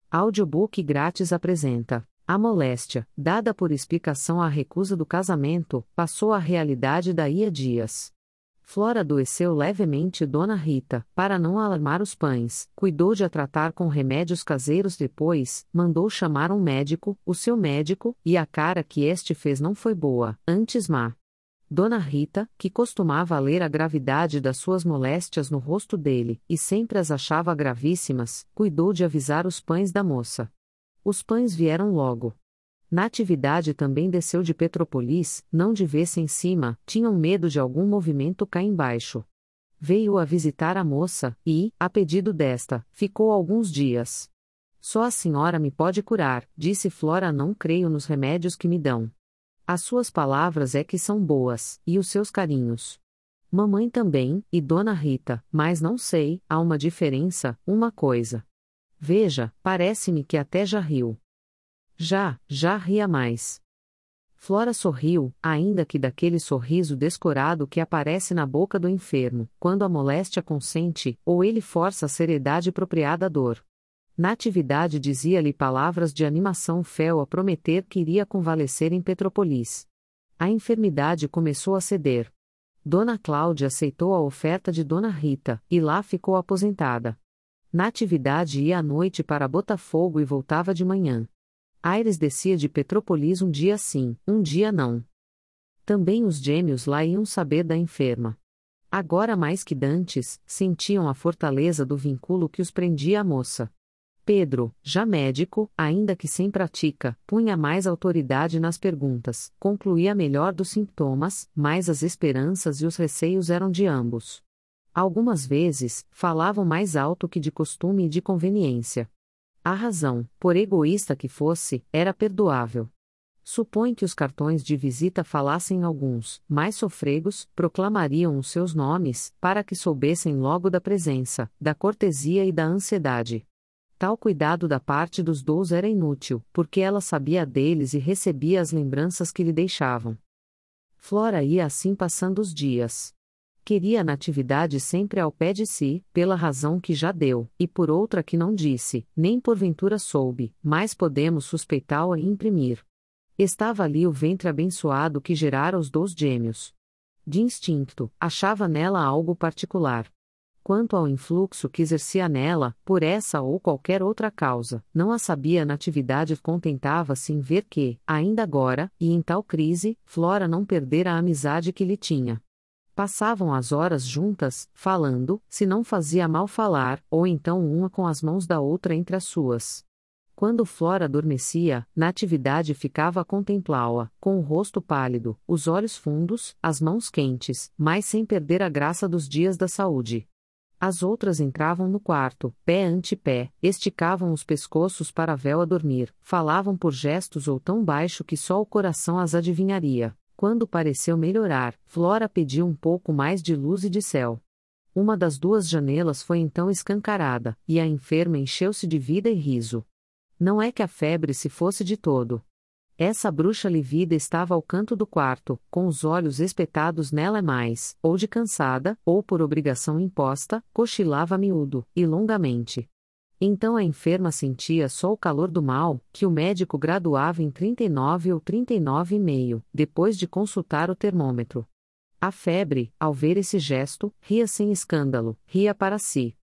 Audiobook grátis apresenta: A moléstia, dada por explicação à recusa do casamento, passou à realidade daí a dias. Flora adoeceu levemente e Dona Rita, para não alarmar os pães, cuidou de a tratar com remédios caseiros. Depois, mandou chamar um médico, o seu médico, e a cara que este fez não foi boa, antes má. Dona Rita, que costumava ler a gravidade das suas moléstias no rosto dele, e sempre as achava gravíssimas, cuidou de avisar os pães da moça. Os pães vieram logo. Natividade também desceu de Petrópolis, não de ver-se em cima, tinham medo de algum movimento cá embaixo. Veio a visitar a moça, e, a pedido desta, ficou alguns dias. Só a senhora me pode curar, disse Flora. Não creio nos remédios que me dão. As suas palavras é que são boas, e os seus carinhos. Mamãe também, e Dona Rita, mas não sei, há uma diferença, uma coisa. Veja, parece-me que até já riu. Já ria mais. Flora sorriu, ainda que daquele sorriso descorado que aparece na boca do enfermo, quando a moléstia consente, ou ele força a seriedade apropriada à dor. Natividade dizia-lhe palavras de animação fel a prometer que iria convalescer em Petrópolis. A enfermidade começou a ceder. Dona Cláudia aceitou a oferta de Dona Rita, e lá ficou aposentada. Natividade ia à noite para Botafogo e voltava de manhã. Aires descia de Petrópolis um dia sim, um dia não. Também os gêmeos lá iam saber da enferma. Agora mais que dantes, sentiam a fortaleza do vínculo que os prendia à moça. Pedro, já médico, ainda que sem prática, punha mais autoridade nas perguntas, concluía melhor dos sintomas, mas as esperanças e os receios eram de ambos. Algumas vezes, falavam mais alto que de costume e de conveniência. A razão, por egoísta que fosse, era perdoável. Supõe que os cartões de visita falassem alguns, mais sofregos, proclamariam os seus nomes, para que soubessem logo da presença, da cortesia e da ansiedade. Tal cuidado da parte dos dois era inútil, porque ela sabia deles e recebia as lembranças que lhe deixavam. Flora ia assim passando os dias. Queria a Natividade sempre ao pé de si, pela razão que já deu, e por outra que não disse, nem porventura soube, mas podemos suspeitá-la e imprimir. Estava ali o ventre abençoado que gerara os dois gêmeos. De instinto, achava nela algo particular. Quanto ao influxo que exercia nela, por essa ou qualquer outra causa, não a sabia. Natividade contentava-se em ver que, ainda agora, e em tal crise, Flora não perdera a amizade que lhe tinha. Passavam as horas juntas, falando, se não fazia mal falar, ou então uma com as mãos da outra entre as suas. Quando Flora adormecia, Natividade ficava a contemplá-la, com o rosto pálido, os olhos fundos, as mãos quentes, mas sem perder a graça dos dias da saúde. As outras entravam no quarto, pé ante pé, esticavam os pescoços para véu a dormir, falavam por gestos ou tão baixo que só o coração as adivinharia. Quando pareceu melhorar, Flora pediu um pouco mais de luz e de céu. Uma das duas janelas foi então escancarada, e a enferma encheu-se de vida e riso. Não é que a febre se fosse de todo. Essa bruxa livida estava ao canto do quarto, com os olhos espetados nela mais, ou de cansada, ou por obrigação imposta, cochilava miúdo, e longamente. Então a enferma sentia só o calor do mal, que o médico graduava em 39 ou 39,5, depois de consultar o termômetro. A febre, ao ver esse gesto, ria sem escândalo, ria para si.